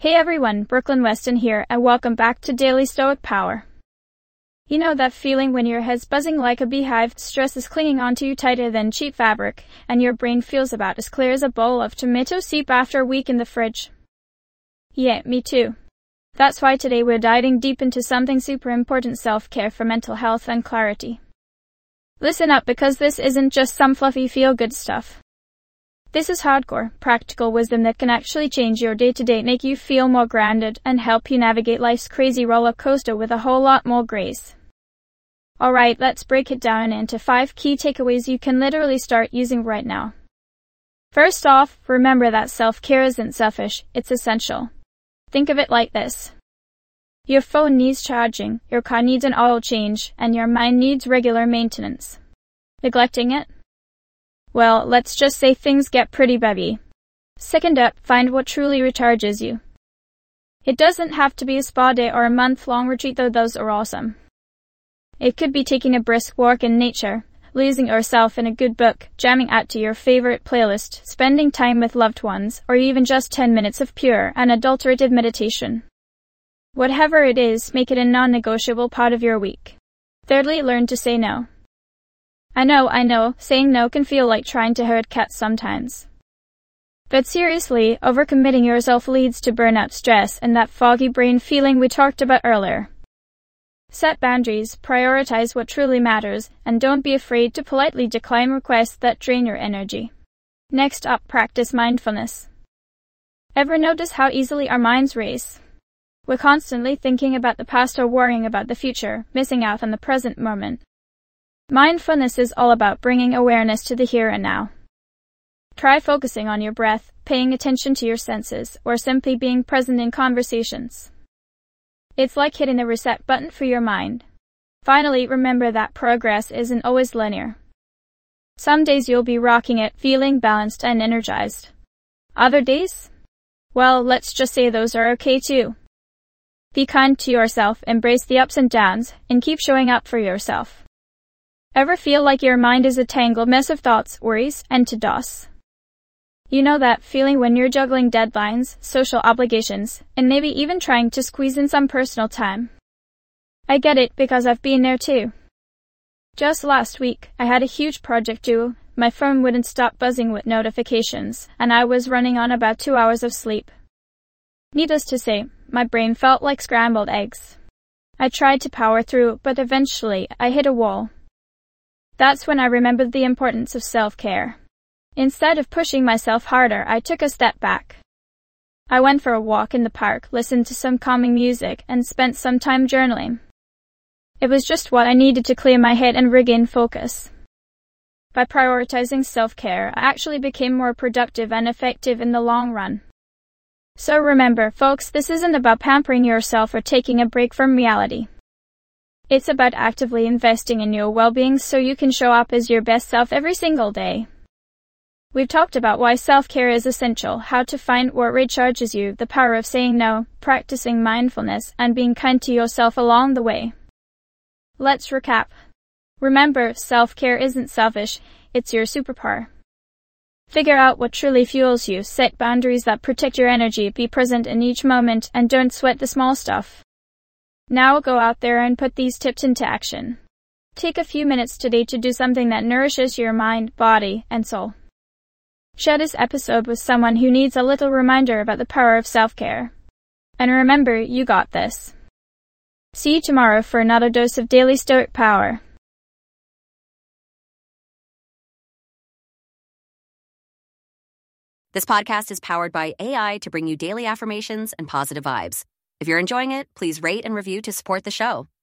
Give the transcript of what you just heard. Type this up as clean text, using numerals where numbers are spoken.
Hey everyone, Brooklyn Weston here, and welcome back to Daily Stoic Power. You know that feeling when your head's buzzing like a beehive, stress is clinging onto you tighter than cheap fabric, and your brain feels about as clear as a bowl of tomato soup after a week in the fridge? Yeah, me too. That's why today we're diving deep into something super important: self-care for mental health and clarity. Listen up, because this isn't just some fluffy feel-good stuff. This is hardcore, practical wisdom that can actually change your day-to-day, make you feel more grounded, and help you navigate life's crazy roller coaster with a whole lot more grace. Alright, let's break it down into 5 key takeaways you can literally start using right now. First off, remember that self-care isn't selfish, it's essential. Think of it like this. Your phone needs charging, your car needs an oil change, and your mind needs regular maintenance. Neglecting it? Well, let's just say things get pretty buggy. Second up, find what truly recharges you. It doesn't have to be a spa day or a month-long retreat, though those are awesome. It could be taking a brisk walk in nature, losing yourself in a good book, jamming out to your favorite playlist, spending time with loved ones, or even just 10 minutes of pure, unadulterated meditation. Whatever it is, make it a non-negotiable part of your week. Thirdly, learn to say no. I know, saying no can feel like trying to herd cats sometimes. But seriously, overcommitting yourself leads to burnout, stress, and that foggy brain feeling we talked about earlier. Set boundaries, prioritize what truly matters, and don't be afraid to politely decline requests that drain your energy. Next up, practice mindfulness. Ever notice how easily our minds race? We're constantly thinking about the past or worrying about the future, missing out on the present moment. Mindfulness is all about bringing awareness to the here and now. Try focusing on your breath, paying attention to your senses, or simply being present in conversations. It's like hitting the reset button for your mind. Finally, remember that progress isn't always linear. Some days you'll be rocking it, feeling balanced and energized. Other days? Well, let's just say those are okay too. Be kind to yourself, embrace the ups and downs, and keep showing up for yourself. Ever feel like your mind is a tangled mess of thoughts, worries, and to-dos? You know that feeling when you're juggling deadlines, social obligations, and maybe even trying to squeeze in some personal time? I get it, because I've been there too. Just last week, I had a huge project due, my phone wouldn't stop buzzing with notifications, and I was running on about 2 hours of sleep. Needless to say, my brain felt like scrambled eggs. I tried to power through, but eventually, I hit a wall. That's when I remembered the importance of self-care. Instead of pushing myself harder, I took a step back. I went for a walk in the park, listened to some calming music, and spent some time journaling. It was just what I needed to clear my head and regain focus. By prioritizing self-care, I actually became more productive and effective in the long run. So remember, folks, this isn't about pampering yourself or taking a break from reality. It's about actively investing in your well-being so you can show up as your best self every single day. We've talked about why self-care is essential, how to find what recharges you, the power of saying no, practicing mindfulness, and being kind to yourself along the way. Let's recap. Remember, self-care isn't selfish, it's your superpower. Figure out what truly fuels you, set boundaries that protect your energy, be present in each moment, and don't sweat the small stuff. Now go out there and put these tips into action. Take a few minutes today to do something that nourishes your mind, body, and soul. Share this episode with someone who needs a little reminder about the power of self-care. And remember, you got this. See you tomorrow for another dose of Daily Stoic Power. This podcast is powered by AI to bring you daily affirmations and positive vibes. If you're enjoying it, please rate and review to support the show.